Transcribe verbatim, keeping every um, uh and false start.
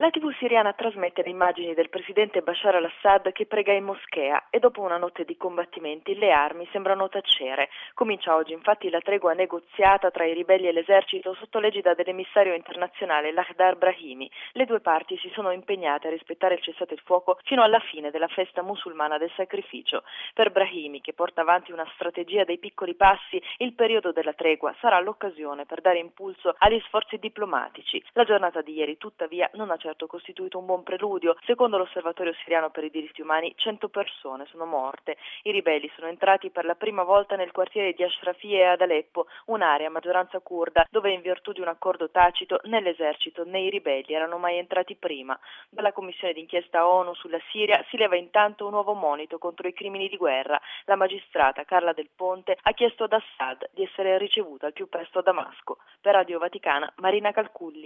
La tivù siriana trasmette le immagini del presidente Bashar al-Assad che prega in moschea e dopo una notte di combattimenti le armi sembrano tacere. Comincia oggi infatti la tregua negoziata tra i ribelli e l'esercito sotto l'egida dell'emissario internazionale Lakhdar Brahimi. Le due parti si sono impegnate a rispettare il cessate il fuoco fino alla fine della festa musulmana del sacrificio. Per Brahimi, che porta avanti una strategia dei piccoli passi, il periodo della tregua sarà l'occasione per dare impulso agli sforzi diplomatici. La giornata di ieri, tuttavia, non ha certo costituito un buon preludio. Secondo l'Osservatorio siriano per i diritti umani, cento persone sono morte. I ribelli sono entrati per la prima volta nel quartiere di Ashrafiyeh ad Aleppo, un'area a maggioranza curda, dove in virtù di un accordo tacito né l'esercito né i ribelli erano mai entrati prima. Dalla commissione d'inchiesta ONU sulla Siria si leva intanto un nuovo monito contro i crimini di guerra. La magistrata Carla Del Ponte ha chiesto ad Assad di essere ricevuta al più presto a Damasco. Per Radio Vaticana, Marina Calculli.